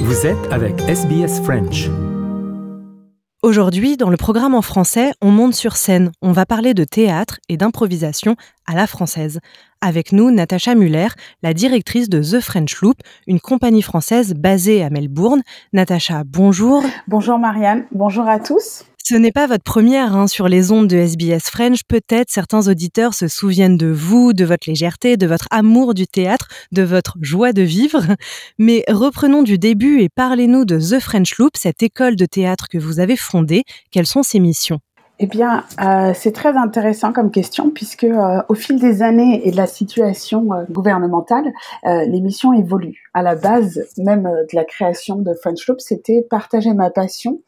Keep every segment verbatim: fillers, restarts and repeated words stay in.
Vous êtes avec S B S French. Aujourd'hui, dans le programme en français, on monte sur scène. On va parler de théâtre et d'improvisation à la française. Avec nous, Natacha Muller, la directrice de The French Loop, une compagnie française basée à Melbourne. Natacha, bonjour. Bonjour Marianne, bonjour à tous. Ce n'est pas votre première hein, sur les ondes de S B S French. Peut-être certains auditeurs se souviennent de vous, de votre légèreté, de votre amour du théâtre, de votre joie de vivre. Mais reprenons du début et parlez-nous de The French Loop, cette école de théâtre que vous avez fondée. Quelles sont ses missions ? Eh bien, euh, c'est très intéressant comme question puisque euh, au fil des années et de la situation euh, gouvernementale, euh, les missions évoluent. À la base, même euh, de la création de French Loop, c'était partager ma passion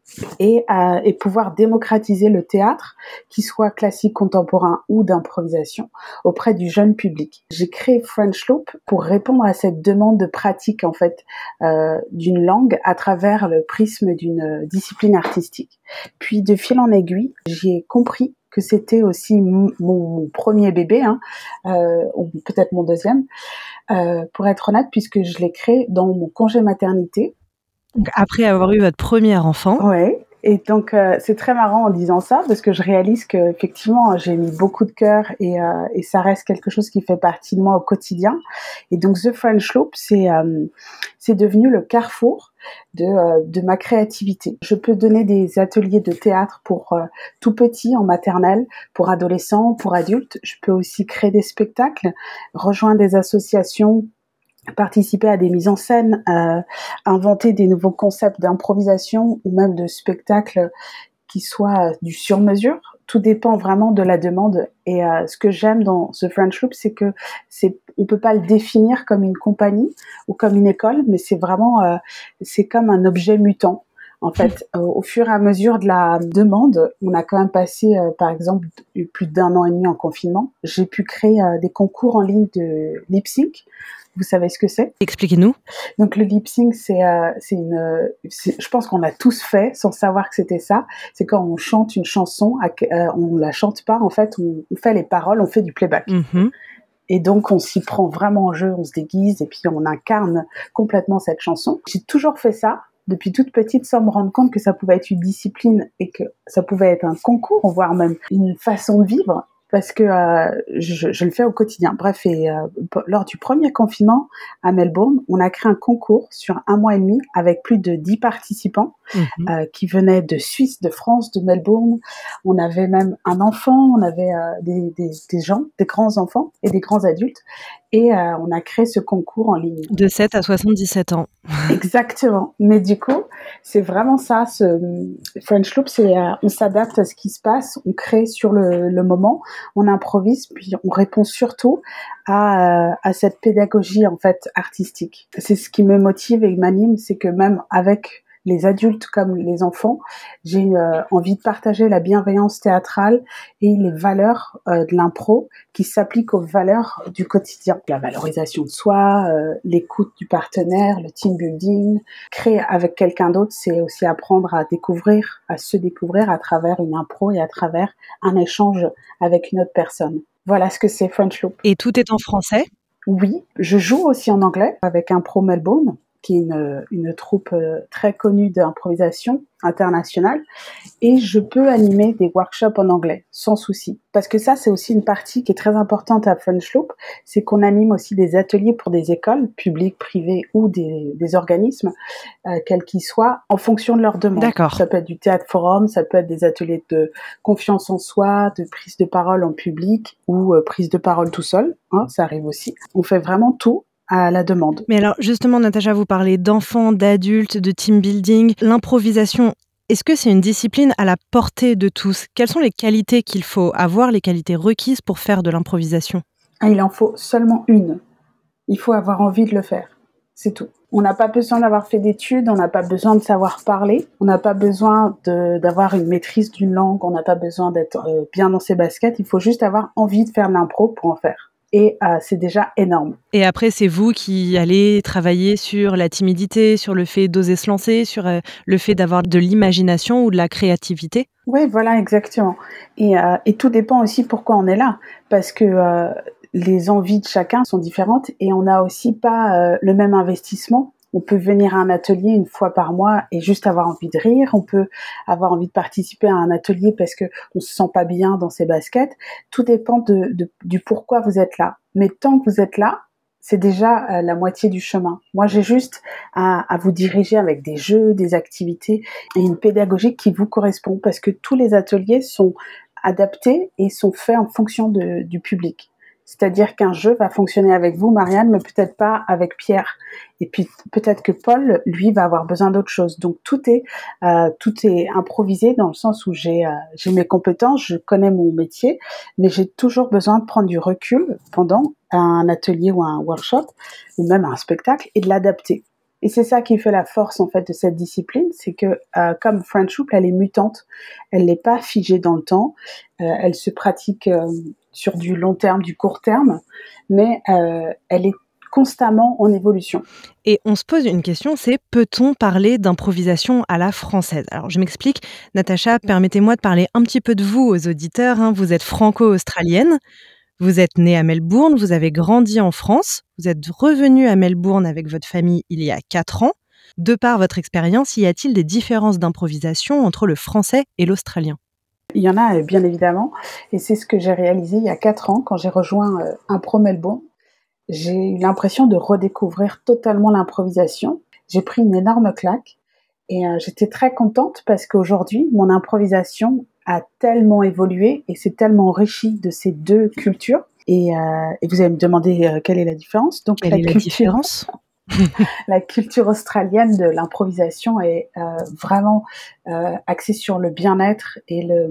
et, euh, et pouvoir démocratiser le théâtre, qu'il soit classique, contemporain ou d'improvisation, auprès du jeune public. J'ai créé French Loop pour répondre à cette demande de pratique en fait euh, d'une langue à travers le prisme d'une discipline artistique. Puis de fil en aiguille, j'ai compris que c'était aussi mon, mon premier bébé, hein, euh, ou peut-être mon deuxième, euh, pour être honnête, puisque je l'ai créé dans mon congé maternité. Donc après avoir eu votre premier enfant. Ouais. Et donc euh, c'est très marrant en disant ça parce que je réalise que effectivement j'ai mis beaucoup de cœur et, euh, et ça reste quelque chose qui fait partie de moi au quotidien. Et donc The French Loop c'est euh, c'est devenu le carrefour de euh, de ma créativité. Je peux donner des ateliers de théâtre pour euh, tout petit en maternelle, pour adolescents, pour adultes. Je peux aussi créer des spectacles, rejoindre des associations, participer à des mises en scène, euh, inventer des nouveaux concepts d'improvisation ou même de spectacles qui soient du sur-mesure. Tout dépend vraiment de la demande. Et euh, ce que j'aime dans The French Loop, c'est que c'est, on peut pas le définir comme une compagnie ou comme une école, mais c'est vraiment, euh, c'est comme un objet mutant. En fait, euh, au fur et à mesure de la demande, on a quand même passé, euh, par exemple, plus d'un an et demi en confinement. J'ai pu créer euh, des concours en ligne de lip-sync. Vous savez ce que c'est ? Expliquez-nous. Donc le lip-sync, c'est, euh, c'est une, c'est, je pense qu'on l'a tous fait sans savoir que c'était ça. C'est quand on chante une chanson, euh, on la chante pas, en fait, on, on fait les paroles, on fait du playback. Mm-hmm. Et donc on s'y prend vraiment en jeu, on se déguise et puis on incarne complètement cette chanson. J'ai toujours fait ça. Depuis toute petite, sans me rendre compte que ça pouvait être une discipline et que ça pouvait être un concours, voire même une façon de vivre, parce que euh, je, je le fais au quotidien. Bref, et euh, lors du premier confinement à Melbourne, on a créé un concours sur un mois et demi avec plus de dix participants mmh. euh, qui venaient de Suisse, de France, de Melbourne. On avait même un enfant, on avait euh, des, des, des gens, des grands enfants et des grands adultes. Et euh, on a créé ce concours en ligne. De sept à soixante-dix-sept ans. Exactement. Mais du coup, c'est vraiment ça. Ce French Loop, c'est euh, on s'adapte à ce qui se passe, on crée sur le, le moment, on improvise, puis on répond surtout à, euh, à cette pédagogie en fait artistique. C'est ce qui me motive et m'anime, c'est que même avec les adultes comme les enfants, j'ai euh, envie de partager la bienveillance théâtrale et les valeurs euh, de l'impro qui s'appliquent aux valeurs du quotidien. La valorisation de soi, euh, l'écoute du partenaire, le team building. Créer avec quelqu'un d'autre, c'est aussi apprendre à découvrir, à se découvrir à travers une impro et à travers un échange avec une autre personne. Voilà ce que c'est French Loop. Et tout est en français ? Oui, je joue aussi en anglais avec Impro Melbourne, qui est une, une troupe très connue d'improvisation internationale, et je peux animer des workshops en anglais, sans souci. Parce que ça, c'est aussi une partie qui est très importante à French Loop, c'est qu'on anime aussi des ateliers pour des écoles, publiques, privées ou des, des organismes, euh, quels qu'ils soient, en fonction de leur demande. D'accord. Ça peut être du théâtre forum, ça peut être des ateliers de confiance en soi, de prise de parole en public, ou euh, prise de parole tout seul, hein, ça arrive aussi. On fait vraiment tout à la demande. Mais alors, justement, Natacha, vous parlez d'enfants, d'adultes, de team building. L'improvisation, est-ce que c'est une discipline à la portée de tous ? Quelles sont les qualités qu'il faut avoir, les qualités requises pour faire de l'improvisation ? Ah, il en faut seulement une. Il faut avoir envie de le faire. C'est tout. On n'a pas besoin d'avoir fait d'études, on n'a pas besoin de savoir parler, on n'a pas besoin de, d'avoir une maîtrise d'une langue, on n'a pas besoin d'être euh, bien dans ses baskets. Il faut juste avoir envie de faire de l'impro pour en faire. Et euh, c'est déjà énorme. Et après, c'est vous qui allez travailler sur la timidité, sur le fait d'oser se lancer, sur euh, le fait d'avoir de l'imagination ou de la créativité ? Oui, voilà, exactement. Et, euh, et tout dépend aussi pourquoi on est là. Parce que euh, les envies de chacun sont différentes et on n'a aussi pas euh, le même investissement On peut venir à un atelier une fois par mois et juste avoir envie de rire. On peut avoir envie de participer à un atelier parce que on se sent pas bien dans ses baskets. Tout dépend de, de, du pourquoi vous êtes là. Mais tant que vous êtes là, c'est déjà euh, la moitié du chemin. Moi, j'ai juste à, à vous diriger avec des jeux, des activités et une pédagogie qui vous correspond parce que tous les ateliers sont adaptés et sont faits en fonction de, du public. C'est-à-dire qu'un jeu va fonctionner avec vous, Marianne, mais peut-être pas avec Pierre. Et puis peut-être que Paul, lui, va avoir besoin d'autre chose. Donc tout est euh, tout est improvisé dans le sens où j'ai euh, j'ai mes compétences, je connais mon métier, mais j'ai toujours besoin de prendre du recul pendant un atelier ou un workshop ou même un spectacle et de l'adapter. Et c'est ça qui fait la force en fait de cette discipline, c'est que euh, comme French Loop, elle est mutante, elle n'est pas figée dans le temps, euh, elle se pratique euh, sur du long terme, du court terme, mais euh, elle est constamment en évolution. Et on se pose une question, c'est peut-on parler d'improvisation à la française? Alors je m'explique, Natacha, permettez-moi de parler un petit peu de vous aux auditeurs, hein. Vous êtes franco-australienne, vous êtes née à Melbourne, vous avez grandi en France, vous êtes revenue à Melbourne avec votre famille il y a quatre ans. De par votre expérience, y a-t-il des différences d'improvisation entre le français et l'australien? Il y en a bien évidemment, et c'est ce que j'ai réalisé il y a quatre ans quand j'ai rejoint euh, Impro Melbourne. J'ai eu l'impression de redécouvrir totalement l'improvisation. J'ai pris une énorme claque et euh, j'étais très contente parce qu'aujourd'hui, mon improvisation a tellement évolué et s'est tellement enrichie de ces deux cultures. Et, euh, et vous allez me demander euh, quelle est la différence. Donc Quelle la est la culture, différence? la culture australienne de l'improvisation est euh, vraiment euh, axée sur le bien-être et le,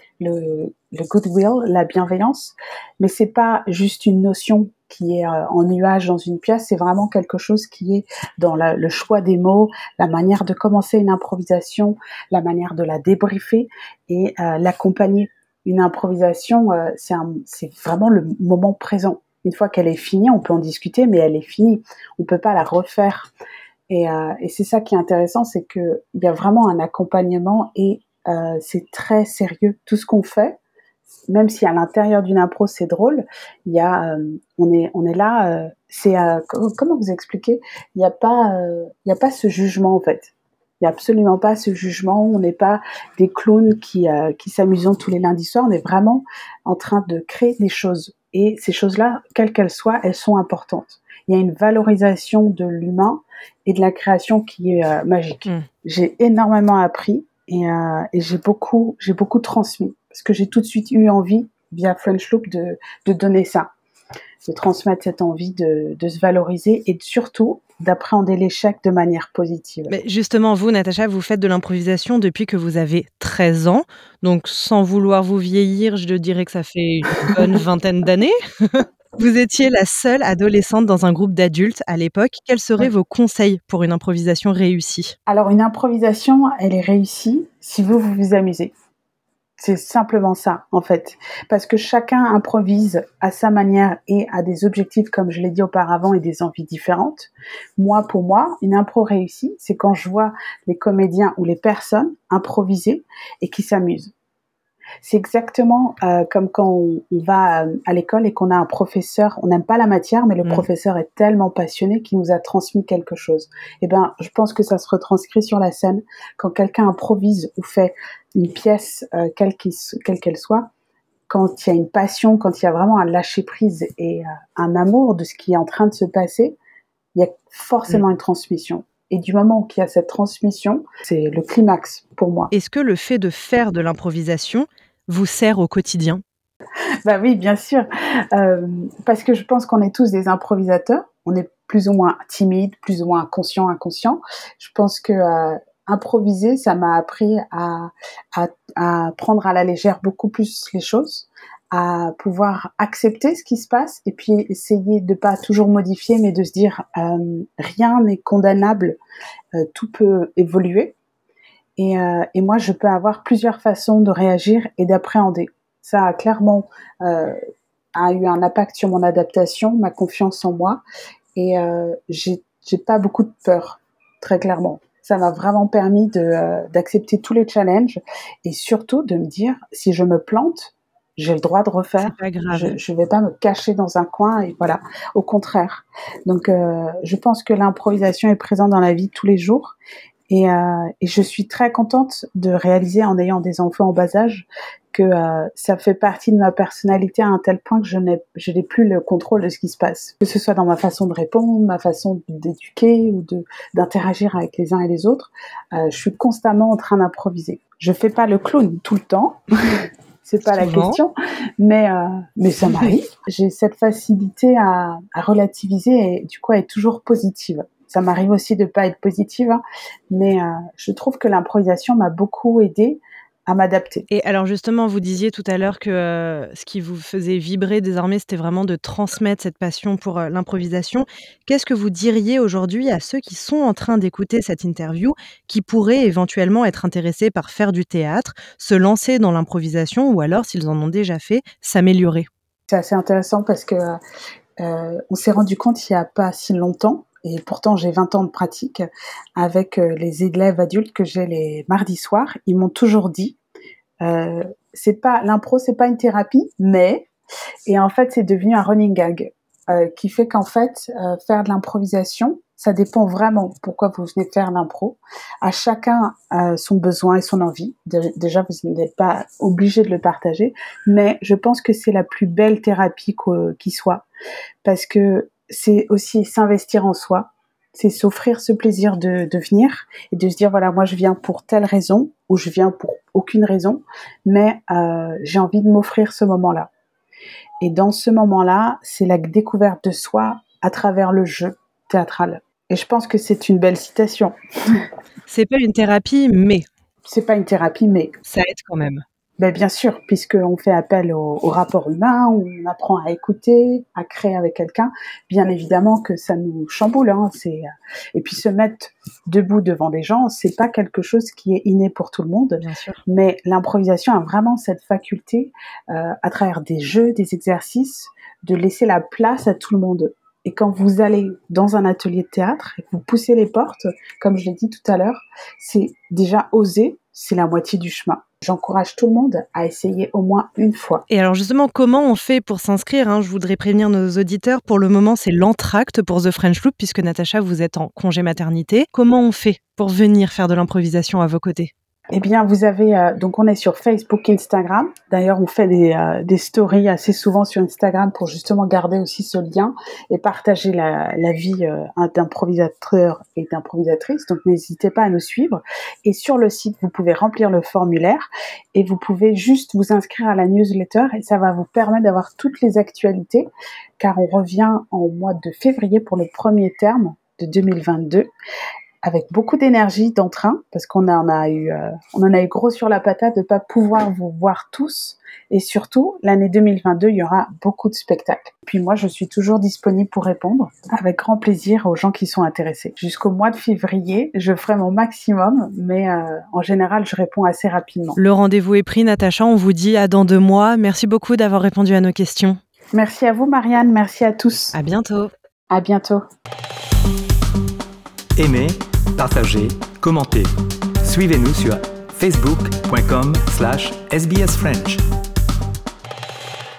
le, le goodwill, la bienveillance. Mais c'est pas juste une notion qui est euh, en nuage dans une pièce, c'est vraiment quelque chose qui est dans la, le choix des mots, la manière de commencer une improvisation, la manière de la débriefer et euh, l'accompagner. Une improvisation, euh, c'est, un, c'est vraiment le moment présent. Une fois qu'elle est finie, on peut en discuter, mais elle est finie. On peut pas la refaire. Et, euh, et c'est ça qui est intéressant, c'est que il y a vraiment un accompagnement et euh, c'est très sérieux. Tout ce qu'on fait, même si à l'intérieur d'une impro c'est drôle, il y a, euh, on est, on est là. Euh, c'est euh, comment vous expliquer? Il n'y a pas, euh, il y a pas ce jugement en fait. Il n'y a absolument pas ce jugement. On n'est pas des clowns qui, euh, qui s'amusent tous les lundis soirs. On est vraiment en train de créer des choses. Et ces choses-là, quelles qu'elles soient, elles sont importantes. Il y a une valorisation de l'humain et de la création qui est euh, magique. Mmh. J'ai énormément appris et, euh, et j'ai beaucoup, j'ai beaucoup transmis parce que j'ai tout de suite eu envie via French Loop de, de donner ça, de transmettre cette envie de, de se valoriser et de, surtout d'appréhender l'échec de manière positive. Mais justement, vous, Natacha, vous faites de l'improvisation depuis que vous avez treize ans. Donc, sans vouloir vous vieillir, je dirais que ça fait une bonne vingtaine d'années. Vous étiez la seule adolescente dans un groupe d'adultes à l'époque. Quels seraient vos conseils pour une improvisation réussie? Alors, une improvisation, elle est réussie si vous vous, vous amusez. C'est simplement ça, en fait. Parce que chacun improvise à sa manière et a des objectifs, comme je l'ai dit auparavant, et des envies différentes. Moi, pour moi, une impro réussie, c'est quand je vois les comédiens ou les personnes improviser et qui s'amusent. C'est exactement euh, comme quand on, on va à, à l'école et qu'on a un professeur, on n'aime pas la matière, mais le mmh. professeur est tellement passionné qu'il nous a transmis quelque chose. Et ben, je pense que ça se retranscrit sur la scène quand quelqu'un improvise ou fait une pièce, euh, quelle, quelle qu'elle soit, quand il y a une passion, quand il y a vraiment un lâcher prise et euh, un amour de ce qui est en train de se passer, il y a forcément mmh. une transmission. Et du moment qu'il y a cette transmission, c'est le climax pour moi. Est-ce que le fait de faire de l'improvisation vous sert au quotidien? Bah oui, bien sûr. Euh, parce que je pense qu'on est tous des improvisateurs. On est plus ou moins timide, plus ou moins conscient, inconscient. Je pense que euh, improviser, ça m'a appris à, à, à prendre à la légère beaucoup plus les choses, à pouvoir accepter ce qui se passe et puis essayer de pas toujours modifier, mais de se dire euh, rien n'est condamnable, euh, tout peut évoluer. Et, euh, et moi, je peux avoir plusieurs façons de réagir et d'appréhender. Ça a clairement euh, a eu un impact sur mon adaptation, ma confiance en moi, et euh, j'ai, j'ai pas beaucoup de peur, très clairement. Ça m'a vraiment permis de, euh, d'accepter tous les challenges et surtout de me dire, si je me plante, j'ai le droit de refaire. C'est pas grave. Je, je vais pas me cacher dans un coin et voilà. Au contraire. Donc, euh, je pense que l'improvisation est présente dans la vie de tous les jours. Et, euh, et je suis très contente de réaliser en ayant des enfants en bas âge que euh, ça fait partie de ma personnalité à un tel point que je n'ai, je n'ai plus le contrôle de ce qui se passe. Que ce soit dans ma façon de répondre, ma façon d'éduquer ou de, d'interagir avec les uns et les autres, euh, je suis constamment en train d'improviser. Je fais pas le clown tout le temps. C'est pas Souvent. la question, mais euh, mais ça m'arrive. J'ai cette facilité à, à relativiser et du coup à être toujours positive. Ça m'arrive aussi de pas être positive, hein, mais euh, je trouve que l'improvisation m'a beaucoup aidée à m'adapter. Et alors justement, vous disiez tout à l'heure que euh, ce qui vous faisait vibrer désormais, c'était vraiment de transmettre cette passion pour euh, l'improvisation. Qu'est-ce que vous diriez aujourd'hui à ceux qui sont en train d'écouter cette interview, qui pourraient éventuellement être intéressés par faire du théâtre, se lancer dans l'improvisation ou alors, s'ils en ont déjà fait, s'améliorer? C'est assez intéressant parce que euh, on s'est rendu compte il y a pas si longtemps, et pourtant j'ai vingt ans de pratique, avec euh, les élèves adultes que j'ai les mardis soirs, ils m'ont toujours dit, euh, c'est pas l'impro, c'est pas une thérapie, mais et en fait c'est devenu un running gag euh, qui fait qu'en fait euh, faire de l'improvisation, ça dépend vraiment pourquoi vous venez faire l'impro. À chacun euh, son besoin et son envie. De, déjà vous n'êtes pas obligé de le partager, mais je pense que c'est la plus belle thérapie qui soit, parce que c'est aussi s'investir en soi, c'est s'offrir ce plaisir de, de venir et de se dire voilà, moi je viens pour telle raison ou je viens pour aucune raison, mais euh, j'ai envie de m'offrir ce moment-là. Et dans ce moment-là, c'est la découverte de soi à travers le jeu théâtral. Et je pense que c'est une belle citation. C'est pas une thérapie, mais c'est pas une thérapie, mais ça aide quand même. Ben bien sûr, puisqu'on fait appel au, au rapport humain, on apprend à écouter, à créer avec quelqu'un. Bien évidemment que ça nous chamboule, hein, c'est et puis se mettre debout devant des gens, c'est pas quelque chose qui est inné pour tout le monde. Bien sûr. Mais l'improvisation a vraiment cette faculté, euh, à travers des jeux, des exercices, de laisser la place à tout le monde. Et quand vous allez dans un atelier de théâtre et que vous poussez les portes, comme je l'ai dit tout à l'heure, c'est déjà oser, c'est la moitié du chemin. J'encourage tout le monde à essayer au moins une fois. Et alors justement, comment on fait pour s'inscrire, hein? Je voudrais prévenir nos auditeurs, pour le moment c'est l'entracte pour The French Loop, puisque Natacha, vous êtes en congé maternité. Comment on fait pour venir faire de l'improvisation à vos côtés? Eh bien, vous avez euh, donc on est sur Facebook, Instagram. D'ailleurs, on fait des euh, des stories assez souvent sur Instagram pour justement garder aussi ce lien et partager la la vie euh, d'improvisateur et d'improvisatrice. Donc, n'hésitez pas à nous suivre. Et sur le site, vous pouvez remplir le formulaire et vous pouvez juste vous inscrire à la newsletter et ça va vous permettre d'avoir toutes les actualités, car on revient en mois de février pour le premier terme de deux mille vingt-deux. Avec beaucoup d'énergie, d'entrain, parce qu'on en a eu, euh, on en a eu gros sur la patate de pas pouvoir vous voir tous. Et surtout, l'année deux mille vingt-deux, il y aura beaucoup de spectacles. Puis moi, je suis toujours disponible pour répondre, avec grand plaisir aux gens qui sont intéressés. Jusqu'au mois de février, je ferai mon maximum, mais euh, en général, je réponds assez rapidement. Le rendez-vous est pris, Natacha. On vous dit à dans deux mois. Merci beaucoup d'avoir répondu à nos questions. Merci à vous, Marianne. Merci à tous. À bientôt. À bientôt. Aimez, partagez, commentez. Suivez-nous sur facebook point com slash S B S French.